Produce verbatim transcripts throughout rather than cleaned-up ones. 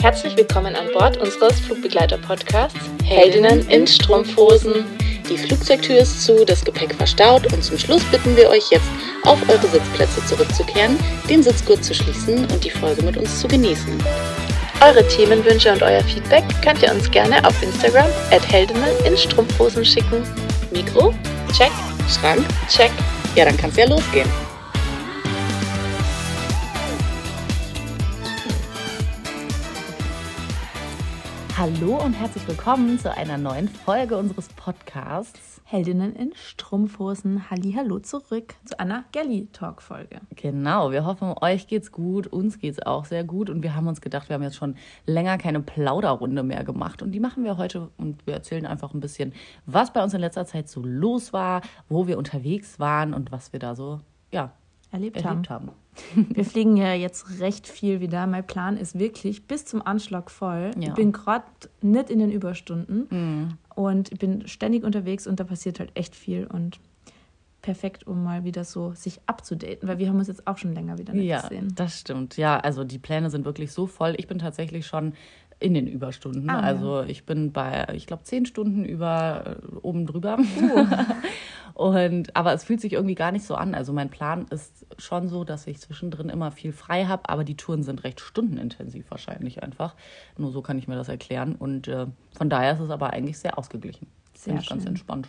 Herzlich willkommen an Bord unseres Flugbegleiter-Podcasts Heldinnen in Strumpfhosen. Die Flugzeugtür ist zu, das Gepäck verstaut und zum Schluss bitten wir euch jetzt, auf eure Sitzplätze zurückzukehren, den Sitzgurt zu schließen und die Folge mit uns zu genießen. Eure Themenwünsche und euer Feedback könnt ihr uns gerne auf Instagram at Heldinnen in Strumpfhosen schicken. Mikro? Check. Schrank? Check. Ja, dann kann's ja losgehen. Hallo und herzlich willkommen zu einer neuen Folge unseres Podcasts Heldinnen in Strumpfhosen. Hallihallo zurück zu einer Galli-Talk-Folge. Genau, wir hoffen, euch geht's gut, uns geht's auch sehr gut und wir haben uns gedacht, wir haben jetzt schon länger keine Plauderrunde mehr gemacht und die machen wir heute und wir erzählen einfach ein bisschen, was bei uns in letzter Zeit so los war, wo wir unterwegs waren und was wir da so, ja, erlebt, erlebt haben. haben. Wir fliegen ja jetzt recht viel wieder. Mein Plan ist wirklich bis zum Anschlag voll. Ja. Ich bin gerade nicht in den Überstunden Mhm. und ich bin ständig unterwegs und da passiert halt echt viel und perfekt, um mal wieder so sich abzudaten, weil wir haben uns jetzt auch schon länger wieder nicht Ja, gesehen. das stimmt. Ja, also die Pläne sind wirklich so voll. Ich bin tatsächlich schon in den Überstunden. Ah, also ich bin bei, ich glaube, zehn Stunden über äh, oben drüber. Uh. Und, aber es fühlt sich irgendwie gar nicht so an. Also mein Plan ist schon so, dass ich zwischendrin immer viel frei habe, aber die Touren sind recht stundenintensiv wahrscheinlich einfach. Nur so kann ich mir das erklären. Und äh, von daher ist es aber eigentlich sehr ausgeglichen. Sehr Finde ich ganz schön. entspannt.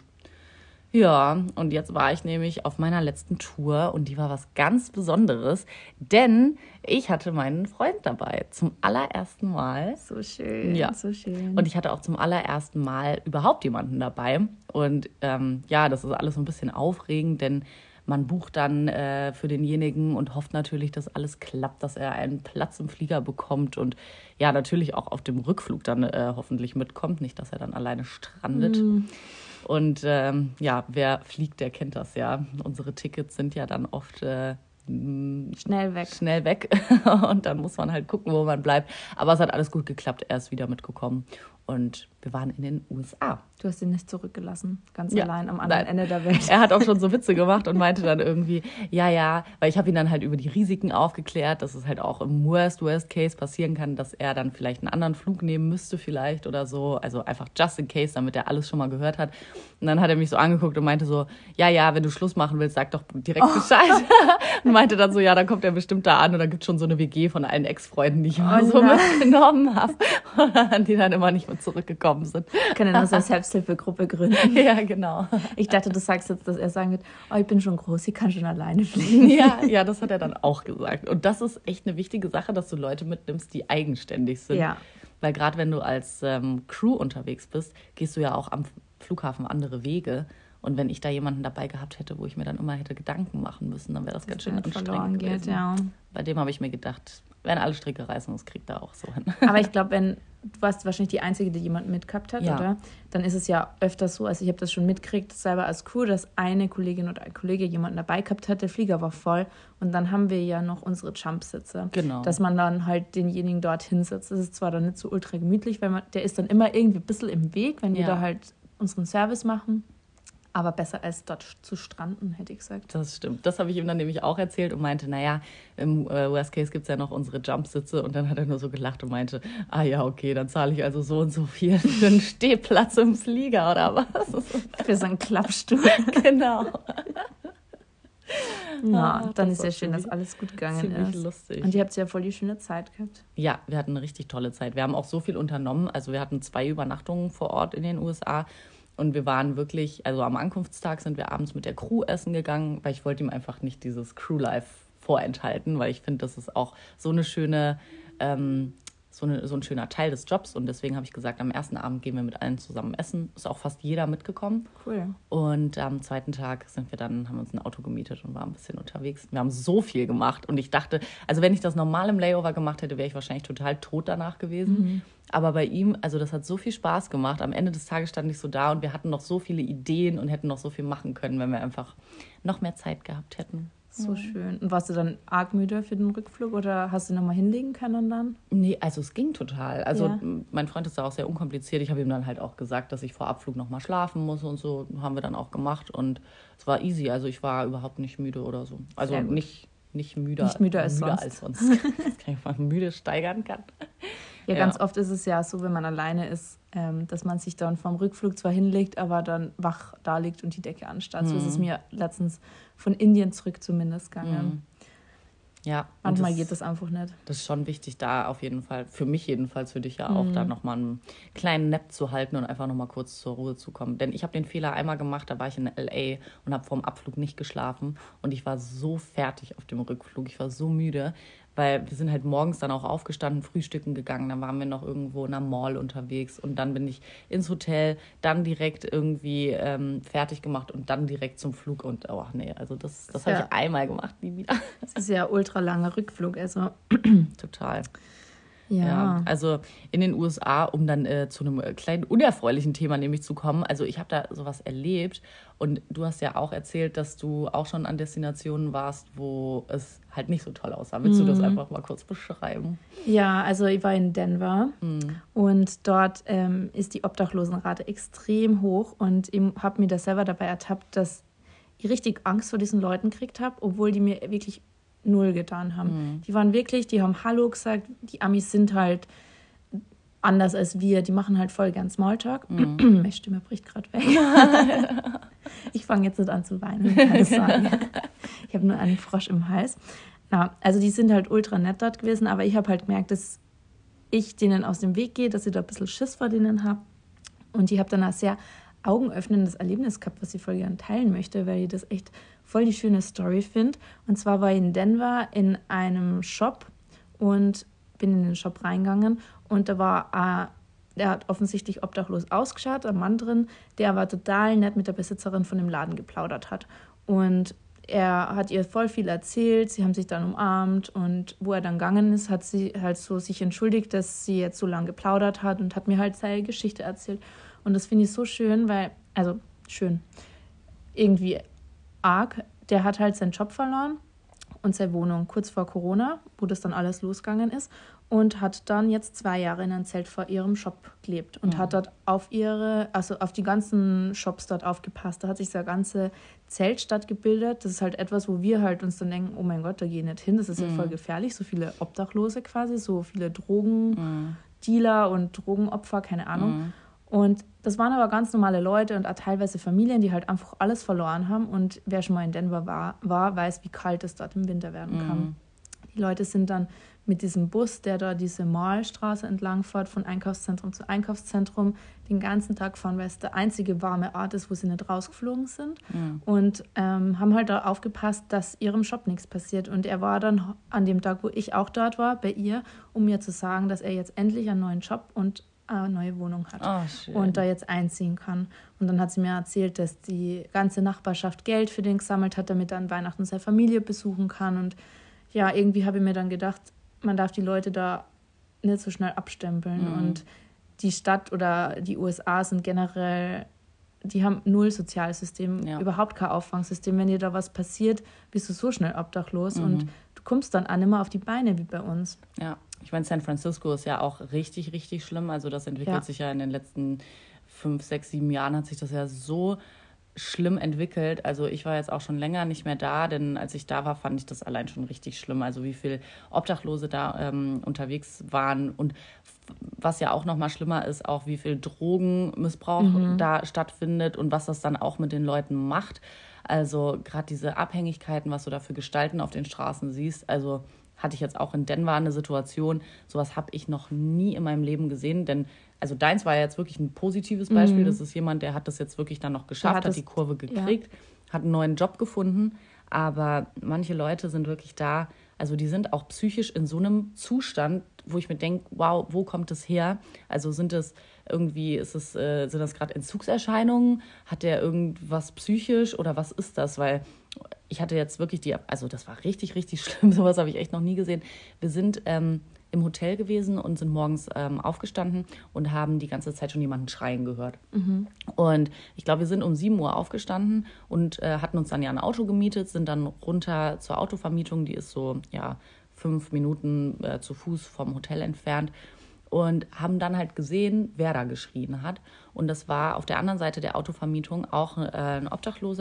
Ja, und jetzt war ich nämlich auf meiner letzten Tour und die war was ganz Besonderes, denn ich hatte meinen Freund dabei zum allerersten Mal. So schön, Ja. so schön. Und ich hatte auch zum allerersten Mal überhaupt jemanden dabei. Und ähm, ja, das ist alles so ein bisschen aufregend, denn man bucht dann äh, für denjenigen und hofft natürlich, dass alles klappt, dass er einen Platz im Flieger bekommt und ja, natürlich auch auf dem Rückflug dann äh, hoffentlich mitkommt, nicht, dass er dann alleine strandet. Mm. Und ähm, ja, wer fliegt, der kennt das ja. Unsere Tickets sind ja dann oft äh, Schnell weg. schnell weg und dann muss man halt gucken, wo man bleibt. Aber es hat alles gut geklappt, er ist wieder mitgekommen und wir waren in den U S A. Du hast ihn nicht zurückgelassen, ganz Ja. allein am anderen Nein. Ende der Welt. Er hat auch schon so Witze gemacht und meinte dann irgendwie, ja, ja, weil ich habe ihn dann halt über die Risiken aufgeklärt, dass es halt auch im Worst, Worst Case passieren kann, dass er dann vielleicht einen anderen Flug nehmen müsste vielleicht oder so. Also einfach just in case, damit er alles schon mal gehört hat. Und dann hat er mich so angeguckt und meinte so, ja, ja, wenn du Schluss machen willst, sag doch direkt Bescheid. Und meinte dann so, ja, dann kommt er bestimmt da an und da gibt es schon so eine W G von allen Ex-Freunden, die ich mal Oh so nein. mitgenommen habe, die dann immer nicht mehr zurückgekommen sind. Ich kann ja noch so eine Selbsthilfegruppe gründen. Ja, genau. Ich dachte, du sagst jetzt, dass er sagen wird, oh, ich bin schon groß, ich kann schon alleine fliegen. Ja, ja, das hat er dann auch gesagt. Und das ist echt eine wichtige Sache, dass du Leute mitnimmst, die eigenständig sind. Ja. Weil gerade wenn du als ähm, Crew unterwegs bist, gehst du ja auch am Flughafen andere Wege. Und wenn ich da jemanden dabei gehabt hätte, wo ich mir dann immer hätte Gedanken machen müssen, dann wäre das ganz schön Wenn es verloren anstrengend geht, gewesen. ja. Bei dem habe ich mir gedacht, wenn alle Stricke reißen, das kriegt er auch so hin. Aber ich glaube, wenn du warst wahrscheinlich die Einzige, die jemanden mitgehabt hat, Ja. oder? Dann ist es ja öfters so, also ich habe das schon mitgekriegt, selber als Crew, dass eine Kollegin oder ein Kollege jemanden dabei gehabt hat, der Flieger war voll und dann haben wir ja noch unsere Jumpsitze. Genau. Dass man dann halt denjenigen dort hinsetzt. Das ist zwar dann nicht so ultra gemütlich, weil man, der ist dann immer irgendwie ein bisschen im Weg, wenn wir Ja. da halt unseren Service machen. Aber besser als dort zu stranden, hätte ich gesagt. Das stimmt. Das habe ich ihm dann nämlich auch erzählt und meinte, naja, im äh, Worst Case gibt es ja noch unsere Jumpsitze. Und dann hat er nur so gelacht und meinte, ah ja, okay, dann zahle ich also so und so viel für einen Stehplatz im Flieger oder was? Für so einen Klappstuhl. Genau. Na, Ah, dann das ist ja war schön, dass ziemlich- alles gut gegangen ziemlich ist. lustig. Und ihr habt ja voll die schöne Zeit gehabt. Ja, wir hatten eine richtig tolle Zeit. Wir haben auch so viel unternommen. Also wir hatten zwei Übernachtungen vor Ort in den U S A. Und wir waren wirklich, also am Ankunftstag sind wir abends mit der Crew essen gegangen, weil ich wollte ihm einfach nicht dieses Crew-Life vorenthalten, weil ich finde, das ist auch so eine schöne, ähm, so, eine, so ein schöner Teil des Jobs. Und deswegen habe ich gesagt, am ersten Abend gehen wir mit allen zusammen essen. Ist auch fast jeder mitgekommen. Cool. Und am zweiten Tag sind wir dann, haben wir uns ein Auto gemietet und waren ein bisschen unterwegs. Wir haben so viel gemacht. Und ich dachte, also wenn ich das normal im Layover gemacht hätte, wäre ich wahrscheinlich total tot danach gewesen. Mhm. Aber bei ihm, also das hat so viel Spaß gemacht. Am Ende des Tages stand ich so da und wir hatten noch so viele Ideen und hätten noch so viel machen können, wenn wir einfach noch mehr Zeit gehabt hätten. So schön. Und warst du dann arg müde für den Rückflug oder hast du nochmal hinlegen können dann? Nee, also es ging total. Also Ja. mein Freund ist da auch sehr unkompliziert. Ich habe ihm dann halt auch gesagt, dass ich vor Abflug nochmal schlafen muss und so. Haben wir dann auch gemacht und es war easy. Also ich war überhaupt nicht müde oder so. Also Sehr gut. nicht, nicht müder, Nicht müder als sonst. als sonst. Dass ich mal müde steigern kann. Ja, ganz ja. oft ist es ja so, wenn man alleine ist, ähm, dass man sich dann vom Rückflug zwar hinlegt, aber dann wach da liegt und die Decke anstarrt. Mhm. So ist es mir letztens von Indien zurück zumindest gegangen. Mhm. Ja. Manchmal das, geht das einfach nicht. Das ist schon wichtig, da auf jeden Fall, für mich jedenfalls, für dich ja auch, mhm. da nochmal einen kleinen Nap zu halten und einfach nochmal kurz zur Ruhe zu kommen. Denn ich habe den Fehler einmal gemacht, da war ich in L A und habe vorm Abflug nicht geschlafen und ich war so fertig auf dem Rückflug, ich war so müde, weil wir sind halt morgens dann auch aufgestanden, frühstücken gegangen, dann waren wir noch irgendwo in einer Mall unterwegs und dann bin ich ins Hotel, dann direkt irgendwie ähm, fertig gemacht und dann direkt zum Flug und oh nee, also das, das ja. habe ich einmal gemacht, nie wieder. Das ist ja ultra langer Rückflug, also total. Ja. ja. Also in den U S A, um dann äh, zu einem kleinen unerfreulichen Thema nämlich zu kommen, also ich habe da sowas erlebt und du hast ja auch erzählt, dass du auch schon an Destinationen warst, wo es halt nicht so toll aussah. Willst mhm. du das einfach mal kurz beschreiben? Ja, also ich war in Denver mhm. und dort ähm, ist die Obdachlosenrate extrem hoch und ich habe mir das selber dabei ertappt, dass ich richtig Angst vor diesen Leuten gekriegt habe, obwohl die mir wirklich null getan haben. Mhm. Die waren wirklich, die haben Hallo gesagt, die Amis sind halt anders als wir, die machen halt voll gern Smalltalk. Mhm. Meine Stimme bricht gerade weg. Ich fange jetzt nicht an zu weinen, keine Sorge. Ich habe nur einen Frosch im Hals. Na, also die sind halt ultra nett dort gewesen, aber ich habe halt gemerkt, dass ich denen aus dem Weg gehe, dass ich da ein bisschen Schiss vor denen habe. Und ich habe dann ein sehr augenöffnendes Erlebnis gehabt, was ich voll gerne teilen möchte, weil ich das echt voll die schöne Story finde. Und zwar war ich in Denver in einem Shop und bin in den Shop reingegangen und da war, äh, der hat offensichtlich obdachlos ausgeschaut, ein Mann drin, der war total nett mit der Besitzerin von dem Laden geplaudert hat. Und er hat ihr voll viel erzählt, sie haben sich dann umarmt und wo er dann gegangen ist, hat sie halt so sich entschuldigt, dass sie jetzt so lange geplaudert hat und hat mir halt seine Geschichte erzählt. Und das finde ich so schön, weil, also schön, irgendwie arg, der hat halt seinen Job verloren und seine Wohnung kurz vor Corona, wo das dann alles losgegangen ist und hat dann jetzt zwei Jahre in einem Zelt vor ihrem Shop gelebt und mhm. hat dort auf ihre, also auf die ganzen Shops dort aufgepasst. Da hat sich so eine ganze Zeltstadt gebildet. Das ist halt etwas, wo wir halt uns dann denken, oh mein Gott, da gehen nicht hin, das ist mhm. ja voll gefährlich. So viele Obdachlose quasi, so viele Drogendealer mhm. und Drogenopfer, keine Ahnung. Mhm. Und das waren aber ganz normale Leute und auch teilweise Familien, die halt einfach alles verloren haben. Und wer schon mal in Denver war, war weiß, wie kalt es dort im Winter werden kann. Mhm. Die Leute sind dann mit diesem Bus, der da diese Mallstraße entlang fährt, von Einkaufszentrum zu Einkaufszentrum, den ganzen Tag fahren, weil es der einzige warme Ort ist, wo sie nicht rausgeflogen sind. Mhm. Und ähm, haben halt da aufgepasst, dass ihrem Shop nichts passiert. Und er war dann an dem Tag, wo ich auch dort war, bei ihr, um mir zu sagen, dass er jetzt endlich einen neuen Job und eine neue Wohnung hat oh, und da jetzt einziehen kann. Und dann hat sie mir erzählt, dass die ganze Nachbarschaft Geld für den gesammelt hat, damit er an Weihnachten seine Familie besuchen kann. Und ja, irgendwie habe ich mir dann gedacht, man darf die Leute da nicht so schnell abstempeln. Mhm. Und die Stadt oder die U S A sind generell, die haben null Sozialsystem, ja. überhaupt kein Auffangsystem. Wenn dir da was passiert, bist du so schnell obdachlos mhm. und du kommst dann auch nicht mehr auf die Beine wie bei uns. Ja. Ich meine, San Francisco ist ja auch richtig, richtig schlimm. Also das entwickelt ja. sich ja in den letzten fünf, sechs, sieben Jahren hat sich das ja so schlimm entwickelt. Also ich war jetzt auch schon länger nicht mehr da, denn als ich da war, fand ich das allein schon richtig schlimm. Also wie viele Obdachlose da ähm, unterwegs waren und was ja auch noch mal schlimmer ist, auch wie viel Drogenmissbrauch mhm. da stattfindet und was das dann auch mit den Leuten macht. Also gerade diese Abhängigkeiten, was du da für Gestalten auf den Straßen siehst, also hatte ich jetzt auch in Denver eine Situation, sowas habe ich noch nie in meinem Leben gesehen, denn also deins war ja jetzt wirklich ein positives Beispiel, mhm. das ist jemand, der hat das jetzt wirklich dann noch geschafft, hat, hat die Kurve gekriegt, ja. hat einen neuen Job gefunden, aber manche Leute sind wirklich da, also die sind auch psychisch in so einem Zustand, wo ich mir denke, wow, wo kommt das her? Also sind es irgendwie, ist es, äh, sind das gerade Entzugserscheinungen? Hat der irgendwas psychisch oder was ist das? Weil ich hatte jetzt wirklich die, also das war richtig, richtig schlimm, sowas habe ich echt noch nie gesehen. Wir sind ähm, im Hotel gewesen und sind morgens ähm, aufgestanden und haben die ganze Zeit schon jemanden schreien gehört. Mhm. Und ich glaube, wir sind um sieben Uhr aufgestanden und äh, hatten uns dann ja ein Auto gemietet, sind dann runter zur Autovermietung, die ist so, ja, fünf Minuten äh, zu Fuß vom Hotel entfernt. Und haben dann halt gesehen, wer da geschrien hat. Und das war auf der anderen Seite der Autovermietung auch äh, ein Obdachloser,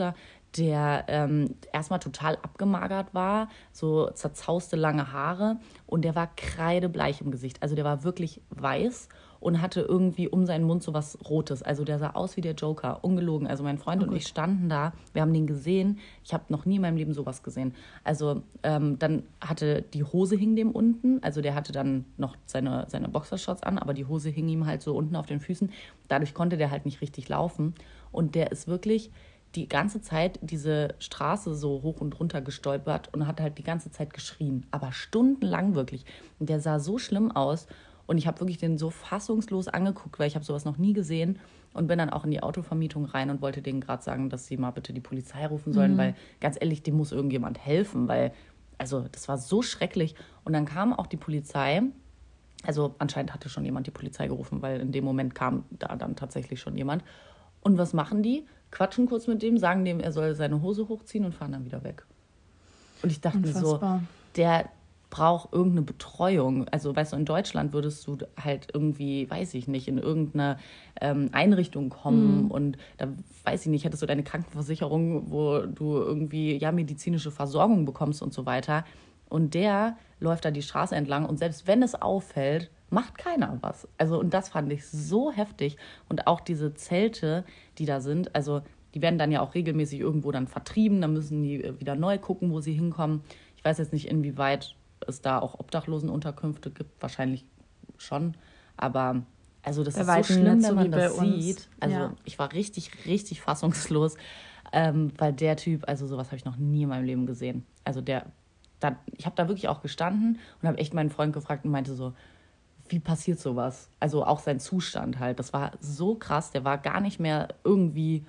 der ähm, erstmal total abgemagert war, so zerzauste lange Haare und der war kreidebleich im Gesicht. Also der war wirklich weiß und hatte irgendwie um seinen Mund so was Rotes. Also der sah aus wie der Joker, ungelogen. Also mein Freund Oh und Gott. ich standen da, wir haben den gesehen. Ich habe noch nie in meinem Leben sowas gesehen. Also ähm, dann hatte die Hose hing dem unten, also der hatte dann noch seine, seine Boxershorts an, aber die Hose hing ihm halt so unten auf den Füßen. Dadurch konnte der halt nicht richtig laufen. Und der ist wirklich die ganze Zeit diese Straße so hoch und runter gestolpert und hat halt die ganze Zeit geschrien. Aber stundenlang wirklich. Und der sah so schlimm aus. Und ich habe wirklich den so fassungslos angeguckt, weil ich habe sowas noch nie gesehen. Und bin dann auch in die Autovermietung rein und wollte denen gerade sagen, dass sie mal bitte die Polizei rufen sollen. Mhm. Weil ganz ehrlich, dem muss irgendjemand helfen. Weil, also das war so schrecklich. Und dann kam auch die Polizei. Also anscheinend hatte schon jemand die Polizei gerufen, weil in dem Moment kam da dann tatsächlich schon jemand. Und was machen die? Quatschen kurz mit dem, sagen dem, er soll seine Hose hochziehen und fahren dann wieder weg. Und ich dachte Unfassbar. mir so, der braucht irgendeine Betreuung. Also weißt du, in Deutschland würdest du halt irgendwie, weiß ich nicht, in irgendeine ähm, Einrichtung kommen mhm. und da, weiß ich nicht, hättest du deine Krankenversicherung, wo du irgendwie ja medizinische Versorgung bekommst und so weiter. Und der läuft da die Straße entlang und selbst wenn es auffällt, macht keiner was. Also und das fand ich so heftig. Und auch diese Zelte, die da sind, also die werden dann ja auch regelmäßig irgendwo dann vertrieben, dann müssen die wieder neu gucken, wo sie hinkommen. Ich weiß jetzt nicht, inwieweit es da auch Obdachlosenunterkünfte gibt, wahrscheinlich schon, aber also das bei ist so schlimm, wenn man das sieht. Also ja. Ich war richtig, richtig fassungslos, ähm, weil der Typ, also sowas habe ich noch nie in meinem Leben gesehen. Also der, da, ich habe da wirklich auch gestanden und habe echt meinen Freund gefragt und meinte so, wie passiert sowas? Also auch sein Zustand halt, das war so krass, der war gar nicht mehr irgendwie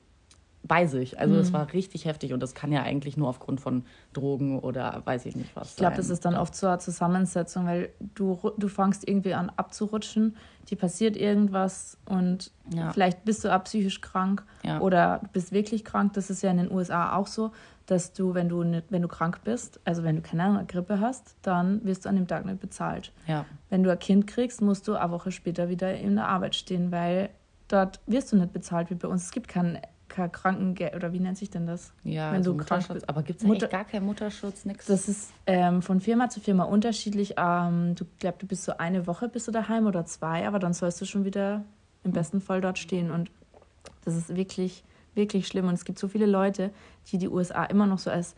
bei sich. Also es mhm. war richtig heftig und das kann ja eigentlich nur aufgrund von Drogen oder weiß ich nicht was Ich glaube, das ist dann oft so eine Zusammensetzung, weil du, du fängst irgendwie an abzurutschen, dir passiert irgendwas und ja. vielleicht bist du auch psychisch krank ja. oder du bist wirklich krank. Das ist ja in den U S A auch so, dass du, wenn du nicht, wenn du krank bist, also wenn du keine Ahnung, eine Grippe hast, dann wirst du an dem Tag nicht bezahlt. Ja. Wenn du ein Kind kriegst, musst du eine Woche später wieder in der Arbeit stehen, weil dort wirst du nicht bezahlt wie bei uns. Es gibt keinen kein Krankengeld, oder wie nennt sich denn das? Ja, wenn also du Mutterschutz. Krank Aber gibt es ja echt gar keinen Mutterschutz, nichts? Das ist ähm, von Firma zu Firma unterschiedlich. Ähm, du glaubst, du bist so eine Woche bist du daheim oder zwei, aber dann sollst du schon wieder im besten Fall dort stehen. Und das ist wirklich, wirklich schlimm. Und es gibt so viele Leute, die die U S A immer noch so als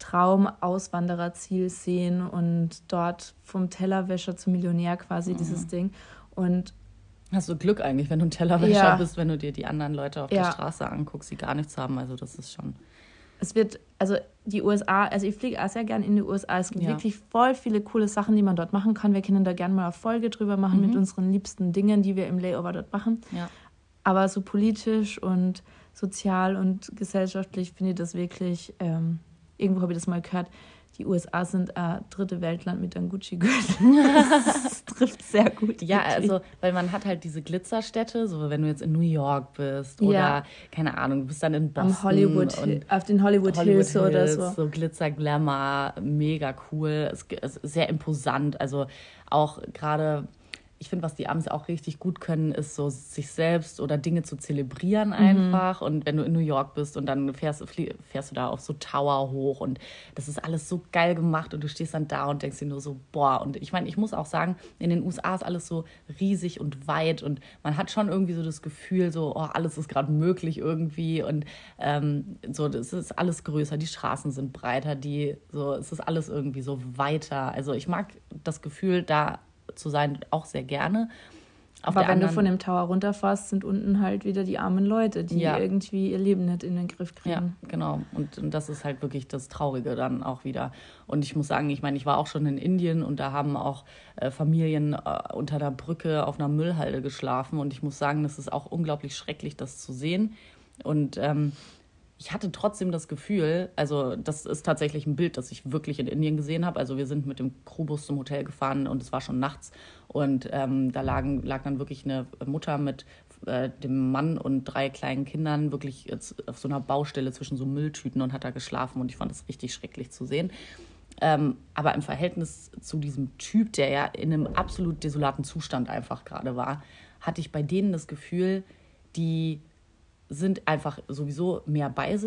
Traum-Auswandererziel sehen und dort vom Tellerwäscher zum Millionär quasi mhm. dieses Ding. Und hast du Glück eigentlich, wenn du ein Tellerwäscher ja. bist, wenn du dir die anderen Leute auf ja. der Straße anguckst, die gar nichts haben. Also das ist schon... Es wird, also die U S A, also ich fliege auch sehr gerne in die U S A. Es gibt ja. wirklich voll viele coole Sachen, die man dort machen kann. Wir können da gerne mal eine Folge drüber machen mhm. mit unseren liebsten Dingen, die wir im Layover dort machen. Ja. Aber so politisch und sozial und gesellschaftlich finde ich das wirklich, ähm, irgendwo habe ich das mal gehört, die U S A sind ein dritte Weltland mit einem Gucci-Gürtel. Das trifft sehr gut. Ja, wirklich. Also, weil man hat halt diese Glitzerstädte, so wenn du jetzt in New York bist oder, ja. keine Ahnung, du bist dann in Boston. Am Hollywood, und auf den Hollywood, Hollywood Hills, Hills oder so. So Glitzer, Glamour, mega cool. Es ist sehr imposant. Also auch gerade... Ich finde, was die Amis auch richtig gut können, ist so sich selbst oder Dinge zu zelebrieren einfach. Mhm. Und wenn du in New York bist und dann fährst, fährst du da auf so Tower hoch und das ist alles so geil gemacht und du stehst dann da und denkst dir nur so, boah. Und ich meine, ich muss auch sagen, in den U S A ist alles so riesig und weit und man hat schon irgendwie so das Gefühl, so, oh, alles ist gerade möglich irgendwie und ähm, so, das ist alles größer, die Straßen sind breiter, die, so, es ist alles irgendwie so weiter. Also ich mag das Gefühl, da zu sein, auch sehr gerne. Auf Aber der wenn anderen, du von dem Tower runterfährst, sind unten halt wieder die armen Leute, die ja. irgendwie ihr Leben nicht in den Griff kriegen. Ja, genau. Und, und das ist halt wirklich das Traurige dann auch wieder. Und ich muss sagen, ich meine, ich war auch schon in Indien und da haben auch äh, Familien äh, unter der Brücke auf einer Müllhalde geschlafen. Und ich muss sagen, das ist auch unglaublich schrecklich, das zu sehen. Und ähm, ich hatte trotzdem das Gefühl, also das ist tatsächlich ein Bild, das ich wirklich in Indien gesehen habe. Also wir sind mit dem Crewbus zum Hotel gefahren und es war schon nachts. Und ähm, da lagen, lag dann wirklich eine Mutter mit äh, dem Mann und drei kleinen Kindern wirklich jetzt auf so einer Baustelle zwischen so Mülltüten und hat da geschlafen. Und ich fand das richtig schrecklich zu sehen. Ähm, aber im Verhältnis zu diesem Typ, der ja in einem absolut desolaten Zustand einfach gerade war, hatte ich bei denen das Gefühl, die... sind einfach sowieso mehr bei sich.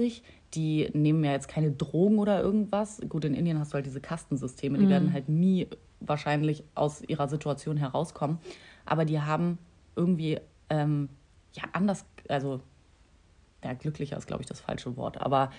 die nehmen ja jetzt keine Drogen oder irgendwas. Gut, in Indien hast du halt diese Kastensysteme, die mhm. werden halt nie wahrscheinlich aus ihrer Situation herauskommen. Aber die haben irgendwie, ähm, ja, anders, also, ja, glücklicher ist, glaube ich, das falsche Wort, aber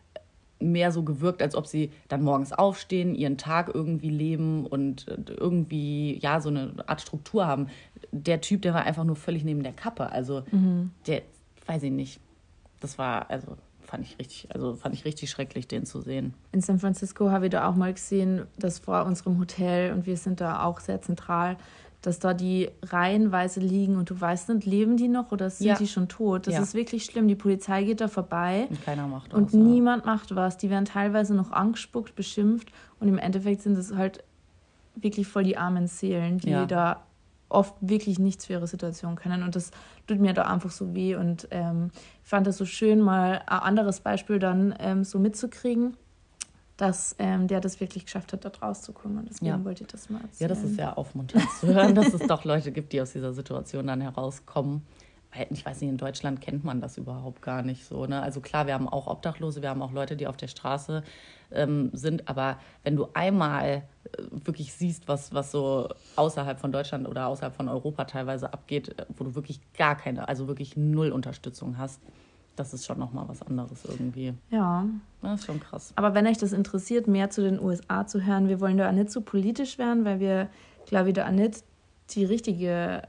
mehr so gewirkt, als ob sie dann morgens aufstehen, ihren Tag irgendwie leben und irgendwie, ja, so eine Art Struktur haben. Der Typ, der war einfach nur völlig neben der Kappe. Also, mhm. der, weiß ich nicht, das war, also, fand ich richtig, also fand ich richtig schrecklich, den zu sehen. In San Francisco habe ich da auch mal gesehen, dass vor unserem Hotel, und wir sind da auch sehr zentral, dass da die reihenweise liegen und du weißt nicht, leben die noch oder sind ja. die schon tot? Das ja. ist wirklich schlimm. Die Polizei geht da vorbei und keiner macht was. Und niemand ja. macht was. Die werden teilweise noch angespuckt, beschimpft und im Endeffekt sind es halt wirklich voll die armen Seelen, die ja. da oft wirklich nichts für ihre Situation können. Und das tut mir da einfach so weh. Und ähm, ich fand das so schön, mal ein anderes Beispiel dann ähm, so mitzukriegen, dass ähm, der das wirklich geschafft hat, da rauszukommen. Deswegen ja. wollte ich das mal erzählen. Ja, das ist sehr aufmunternd zu hören, dass es doch Leute gibt, die aus dieser Situation dann herauskommen. Weil, ich weiß nicht, in Deutschland kennt man das überhaupt gar nicht so. Ne? Also klar, wir haben auch Obdachlose, wir haben auch Leute, die auf der Straße ähm, sind. Aber wenn du einmal äh, wirklich siehst, was, was so außerhalb von Deutschland oder außerhalb von Europa teilweise abgeht, wo du wirklich gar keine, also wirklich null Unterstützung hast, das ist schon nochmal was anderes irgendwie. Ja. Das ist schon krass. Aber wenn euch das interessiert, mehr zu den U S A zu hören, wir wollen da auch nicht so politisch werden, weil wir, glaube ich, da auch nicht die richtige,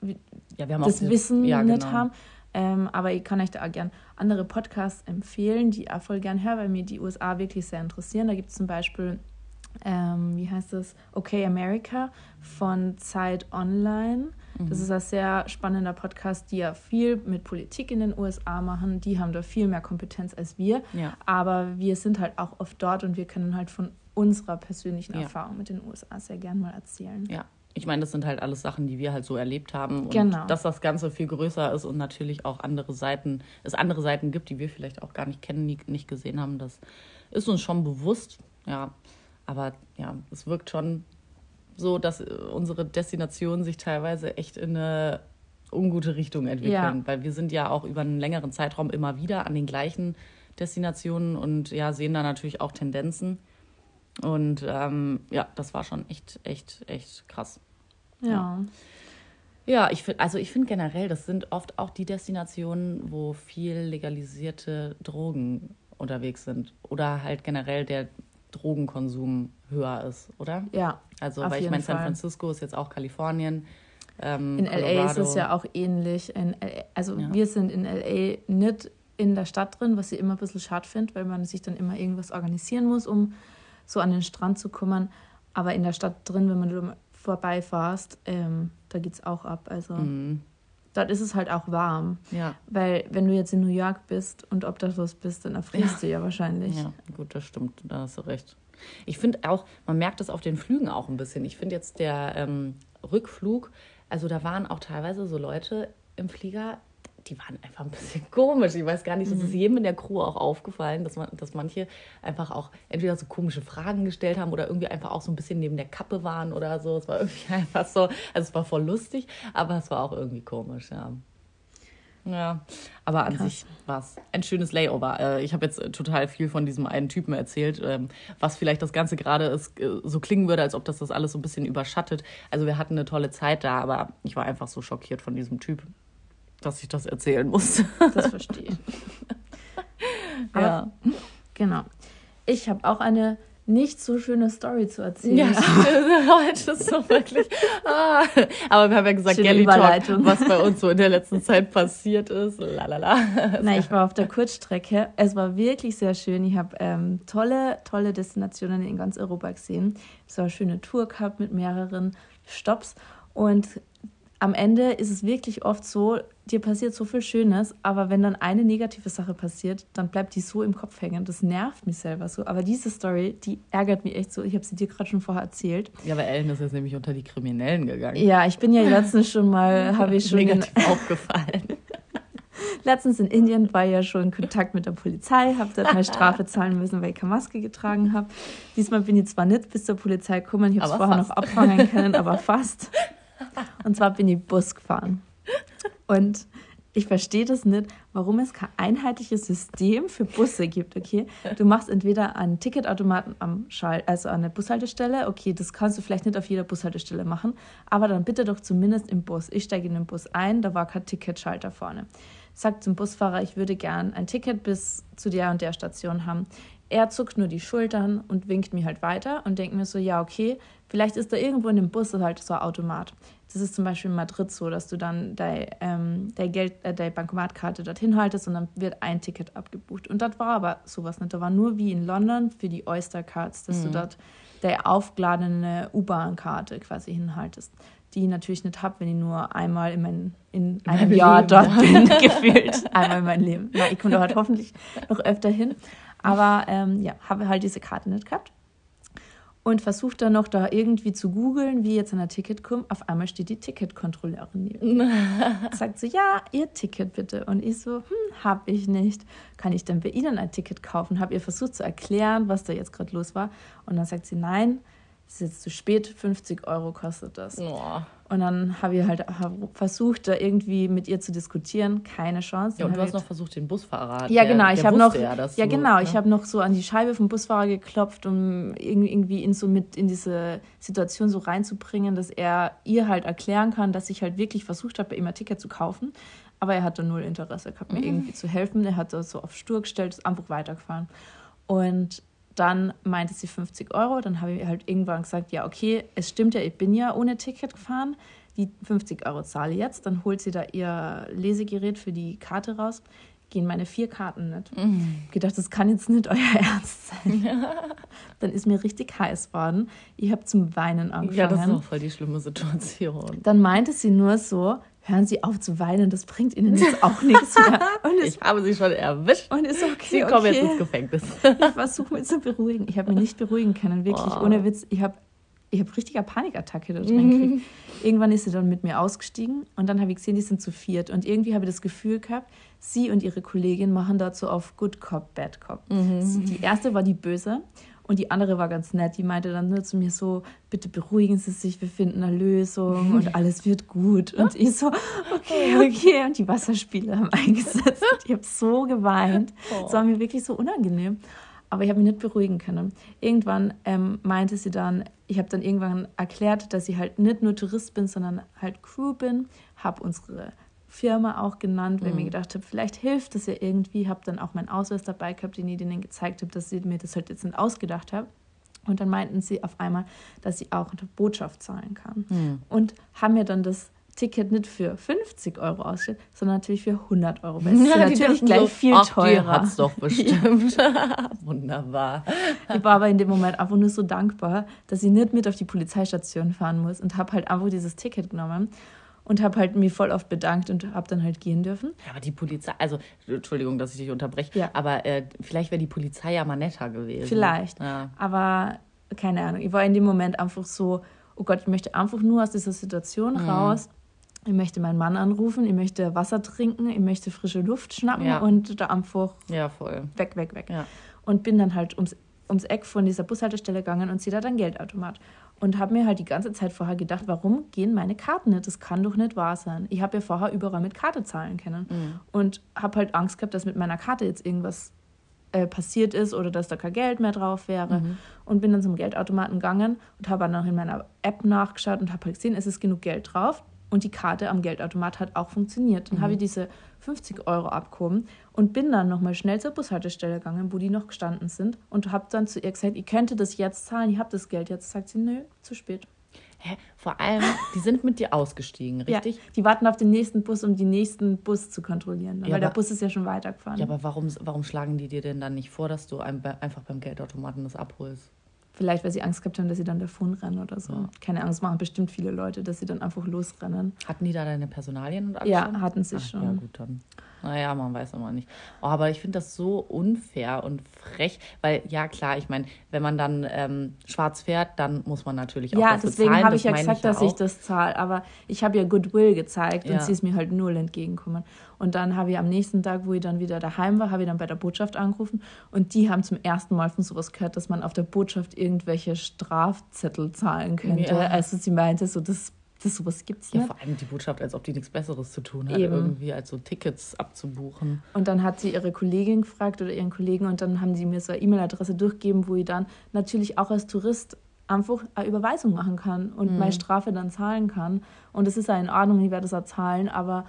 ja, wir haben das auch Wissen ja, nicht genau. haben. Ähm, aber ich kann euch da auch gerne andere Podcasts empfehlen, die ich auch voll gern höre, weil mir die U S A wirklich sehr interessieren. Da gibt es zum Beispiel, ähm, wie heißt das, Okay America von Zeit Online. Das ist ein sehr spannender Podcast, die ja viel mit Politik in den U S A machen. Die haben da viel mehr Kompetenz als wir. Ja. Aber wir sind halt auch oft dort und wir können halt von unserer persönlichen ja. Erfahrung mit den U S A sehr gern mal erzählen. Ja, ich meine, das sind halt alles Sachen, die wir halt so erlebt haben. Und genau. dass das Ganze viel größer ist und natürlich auch andere Seiten, es andere Seiten gibt, die wir vielleicht auch gar nicht kennen, nie, nicht gesehen haben, das ist uns schon bewusst. Ja, aber ja, es wirkt schon so, dass unsere Destinationen sich teilweise echt in eine ungute Richtung entwickeln. Ja. Weil wir sind ja auch über einen längeren Zeitraum immer wieder an den gleichen Destinationen und ja, sehen da natürlich auch Tendenzen. Und ähm, ja, das war schon echt, echt, echt krass. Ja. Ja, ich finde, also ich finde generell, das sind oft auch die Destinationen, wo viel legalisierte Drogen unterwegs sind. Oder halt generell der Drogenkonsum höher ist, oder? Ja. Also, weil ich meine, San Francisco ist jetzt auch Kalifornien. Ähm, in L A ist es ja auch ähnlich. In L A, also ja. wir sind in L A nicht in der Stadt drin, was ich immer ein bisschen schade finde, weil man sich dann immer irgendwas organisieren muss, um so an den Strand zu kommen. Aber in der Stadt drin, wenn man vorbeifährst, ähm, da geht es auch ab. Also mhm. dort ist es halt auch warm. Ja. Weil wenn du jetzt in New York bist und obdachlos bist, dann erfrierst ja. du ja wahrscheinlich. Ja, gut, das stimmt. Da hast du recht. Ich finde auch, man merkt das auf den Flügen auch ein bisschen. Ich finde jetzt der ähm, Rückflug, also da waren auch teilweise so Leute im Flieger, die waren einfach ein bisschen komisch. Ich weiß gar nicht, das ist jedem in der Crew auch aufgefallen, dass man, dass manche einfach auch entweder so komische Fragen gestellt haben oder irgendwie einfach auch so ein bisschen neben der Kappe waren oder so. Es war irgendwie einfach so, also es war voll lustig, aber es war auch irgendwie komisch, ja. Ja, aber an Krass. sich war es ein schönes Layover. Ich habe jetzt total viel von diesem einen Typen erzählt, was vielleicht das Ganze gerade ist, so klingen würde, als ob das das alles so ein bisschen überschattet. Also wir hatten eine tolle Zeit da, aber ich war einfach so schockiert von diesem Typ, dass ich das erzählen musste. Das verstehe ich. Ja. Genau. Ich habe auch eine nicht so schöne Story zu erzählen. Ja, heute ist so wirklich. Ah. Aber wir haben ja gesagt, Gelly Talk, was bei uns so in der letzten Zeit passiert ist. Lalala. Nein, ich war auf der Kurzstrecke. Es war wirklich sehr schön. Ich habe ähm, tolle, tolle Destinationen in ganz Europa gesehen. Es war eine schöne Tour gehabt mit mehreren Stops. Und am Ende ist es wirklich oft so, dir passiert so viel Schönes, aber wenn dann eine negative Sache passiert, dann bleibt die so im Kopf hängen. Das nervt mich selber so. Aber diese Story, die ärgert mich echt so. Ich habe sie dir gerade schon vorher erzählt. Ja, aber Ellen ist jetzt nämlich unter die Kriminellen gegangen. Ja, ich bin ja letztens schon mal, habe ich schon... Negativ in, aufgefallen. Letztens in Indien war ich ja schon in Kontakt mit der Polizei, habe dort meine Strafe zahlen müssen, weil ich keine Maske getragen habe. Diesmal bin ich zwar nicht bis zur Polizei gekommen, ich habe es vorher fast. noch abfangen können, aber fast. Und zwar bin ich Bus gefahren. Und ich verstehe das nicht, warum es kein einheitliches System für Busse gibt, okay? Du machst entweder einen Ticketautomaten am Schal- also an der Bushaltestelle, okay, das kannst du vielleicht nicht auf jeder Bushaltestelle machen, aber dann bitte doch zumindest im Bus. Ich steige in den Bus ein, da war kein Ticketschalter vorne. Sag zum Busfahrer, ich würde gern ein Ticket bis zu der und der Station haben. Er zuckt nur die Schultern und winkt mir halt weiter und denkt mir so, ja, okay, vielleicht ist da irgendwo in dem Bus halt so ein Automat. Das ist zum Beispiel in Madrid so, dass du dann deine ähm, dein Geld, äh, deine Bankomatkarte dorthin haltest und dann wird ein Ticket abgebucht. Und das war aber sowas nicht. Da war nur wie in London für die Oyster-Cards, dass mhm. du dort deine aufgeladene U-Bahn-Karte quasi hinhaltest. Die ich natürlich nicht habe, wenn ich nur einmal in, mein, in einem mein Jahr Leben. Dort bin, gefühlt. Einmal in meinem Leben. Na, ich komme da halt hoffentlich noch öfter hin. Aber ähm, ja, habe halt diese Karte nicht gehabt. Und versucht dann noch da irgendwie zu googeln, wie jetzt an ein Ticket kommt. Auf einmal steht die Ticketkontrolleurin neben mir. Sagt so, ja, Ihr Ticket bitte. Und ich so, hm, hab ich nicht. Kann ich denn bei Ihnen ein Ticket kaufen? Hab ihr versucht zu erklären, was da jetzt gerade los war. Und dann sagt sie, nein, es ist jetzt zu spät, fünfzig Euro kostet das. Oh. Und dann habe ich halt versucht, da irgendwie mit ihr zu diskutieren. Keine Chance. Ja, und du hast noch versucht, den Busfahrer. Ja, genau. Der, ich der habe noch. Ja, ja, du, genau. ne? Ich habe noch so an die Scheibe vom Busfahrer geklopft, um irgendwie ihn so mit in diese Situation so reinzubringen, dass er ihr halt erklären kann, dass ich halt wirklich versucht habe, bei ihm ein Ticket zu kaufen. Aber er hatte null Interesse gehabt, mir mhm. irgendwie zu helfen. Er hat das so auf stur gestellt, ist einfach weitergefahren. Und dann meinte sie fünfzig Euro. Dann habe ich halt irgendwann gesagt, ja, okay, es stimmt ja, ich bin ja ohne Ticket gefahren. Die fünfzig Euro zahle ich jetzt. Dann holt sie da ihr Lesegerät für die Karte raus. Gehen meine vier Karten nicht. Mhm. Ich gedacht, das kann jetzt nicht euer Ernst sein. Ja. Dann ist mir richtig heiß geworden. Ich habe zum Weinen angefangen. Ja, das ist auch voll die schlimme Situation. Dann meinte sie nur so, hören Sie auf zu weinen, das bringt Ihnen jetzt auch nichts mehr. Und ich habe Sie schon erwischt. Und ist okay, Sie okay. kommen jetzt ins Gefängnis. Ich versuche mich zu beruhigen. Ich habe mich nicht beruhigen können, wirklich. Oh. Ohne Witz. Ich habe ich hab richtiger Panikattacke da drin gekriegt. Mhm. Irgendwann ist sie dann mit mir ausgestiegen und dann habe ich gesehen, die sind zu viert. Und irgendwie habe ich das Gefühl gehabt, sie und ihre Kollegin machen dazu auf Good Cop, Bad Cop. Mhm. Die erste war die Böse. Und die andere war ganz nett, die meinte dann nur zu mir so, bitte beruhigen Sie sich, wir finden eine Lösung und alles wird gut. Und ich so, okay, okay. Und die Wasserspiele haben eingesetzt und ich habe so geweint. Es war mir wirklich so unangenehm. Aber ich habe mich nicht beruhigen können. Irgendwann ähm, meinte sie dann, ich habe dann irgendwann erklärt, dass ich halt nicht nur Tourist bin, sondern halt Crew bin, habe unsere Firma auch genannt, weil ich mhm. mir gedacht habe, vielleicht hilft das ja irgendwie. Habe dann auch meinen Ausweis dabei gehabt, den ich denen gezeigt habe, dass ich mir das halt jetzt nicht ausgedacht habe. Und dann meinten sie auf einmal, dass ich auch unter Botschaft zahlen kann. Mhm. Und haben mir dann das Ticket nicht für fünfzig Euro ausgestellt, sondern natürlich für hundert Euro. Weil es ja, ist natürlich gleich so, viel ach, teurer. Die hat's doch bestimmt. Wunderbar. Ich war aber in dem Moment einfach nur so dankbar, dass ich nicht mit auf die Polizeistation fahren muss und habe halt einfach dieses Ticket genommen. Und habe halt mich voll oft bedankt und habe dann halt gehen dürfen. Ja, aber die Polizei, also Entschuldigung, dass ich dich unterbreche, ja. aber äh, vielleicht wäre die Polizei ja mal netter gewesen. Vielleicht, ja. Aber keine Ahnung. Ich war in dem Moment einfach so, oh Gott, ich möchte einfach nur aus dieser Situation mhm. raus. Ich möchte meinen Mann anrufen, ich möchte Wasser trinken, ich möchte frische Luft schnappen ja. und da einfach ja, voll. weg, weg, weg. Ja. Und bin dann halt ums, ums Eck von dieser Bushaltestelle gegangen und sehe da dann Geldautomat. Und habe mir halt die ganze Zeit vorher gedacht, warum gehen meine Karten nicht? Das kann doch nicht wahr sein. Ich habe ja vorher überall mit Karte zahlen können. Mhm. Und habe halt Angst gehabt, dass mit meiner Karte jetzt irgendwas äh, passiert ist oder dass da kein Geld mehr drauf wäre. Mhm. Und bin dann zum Geldautomaten gegangen und habe dann noch in meiner App nachgeschaut und habe halt gesehen, es ist genug Geld drauf. Und die Karte am Geldautomat hat auch funktioniert. Dann mhm. habe ich diese fünfzig Euro abgehoben und bin dann nochmal schnell zur Bushaltestelle gegangen, wo die noch gestanden sind. Und habe dann zu ihr gesagt, ich könnte das jetzt zahlen, ich habe das Geld jetzt. Sagt sie, nö, zu spät. Hä? Vor allem, die sind mit dir ausgestiegen, richtig? Ja, die warten auf den nächsten Bus, um den nächsten Bus zu kontrollieren. Ja, weil der Bus ist ja schon weitergefahren. Ja, aber warum, warum schlagen die dir denn dann nicht vor, dass du einfach beim Geldautomaten das abholst? Vielleicht, weil sie Angst gehabt haben, dass sie dann davon rennen oder so. Ja. Keine Angst, machen bestimmt viele Leute, dass sie dann einfach losrennen. Hatten die da deine Personalien und alles? Ja, schon? hatten sie Ach, schon. Ja, gut, dann. Naja, man weiß immer nicht. Oh, aber ich finde das so unfair und frech, weil, ja klar, ich meine, wenn man dann ähm, schwarz fährt, dann muss man natürlich auch ja, das bezahlen. Ja, deswegen habe ich ja gesagt, ich ja dass ich das zahle, aber ich habe ja Goodwill gezeigt ja. und sie ist mir halt null entgegengekommen. Und dann habe ich am nächsten Tag, wo ich dann wieder daheim war, habe ich dann bei der Botschaft angerufen und die haben zum ersten Mal von sowas gehört, dass man auf der Botschaft irgendwelche Strafzettel zahlen könnte. Ja. Also sie meinte so, das Das sowas gibt's Ja, nicht. vor allem die Botschaft, als ob die nichts Besseres zu tun hat, Eben. irgendwie als so Tickets abzubuchen. Und dann hat sie ihre Kollegin gefragt oder ihren Kollegen und dann haben die mir so eine E-Mail-Adresse durchgegeben, wo ich dann natürlich auch als Tourist einfach eine Überweisung machen kann und Mhm. meine Strafe dann zahlen kann. Und es ist ja in Ordnung, ich werde das auch zahlen, aber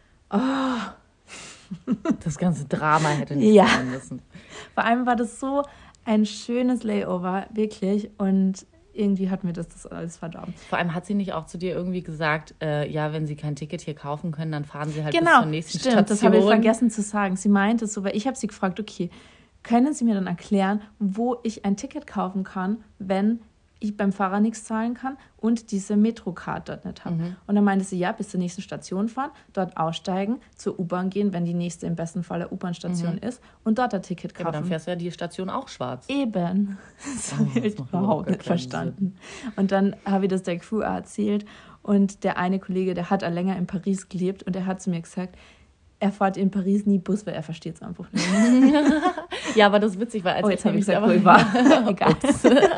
Das ganze Drama hätte nicht Ja. sein müssen. vor allem war das so ein schönes Layover, wirklich. Und irgendwie hat mir das, das alles verdorben. Vor allem hat sie nicht auch zu dir irgendwie gesagt, äh, ja, wenn sie kein Ticket hier kaufen können, dann fahren sie halt bis Genau, zur nächsten stimmt, Station. das habe ich vergessen zu sagen. Sie meinte so, weil ich habe sie gefragt, okay, können Sie mir dann erklären, wo ich ein Ticket kaufen kann, wenn ich beim Fahrer nichts zahlen kann und diese Metrocard dort nicht habe. Mhm. Und dann meinte sie, ja, bis zur nächsten Station fahren, dort aussteigen, zur U-Bahn gehen, wenn die nächste im besten Fall eine U-Bahn-Station ist und dort ein Ticket Ja, aber dann kaufen. fährst du ja die Station auch schwarz. Eben. Das Oh, habe ich das halt macht überhaupt überhaupt nicht keinen verstanden. Und dann habe ich das der Crew auch erzählt und der eine Kollege, der hat auch länger in Paris gelebt und der hat zu mir gesagt, er fährt in Paris nie Bus, weil er versteht es einfach nicht. Ja, aber das ist witzig, weil als Oh, ich jetzt habe ich nämlich gesagt, wo da ich war. Egal.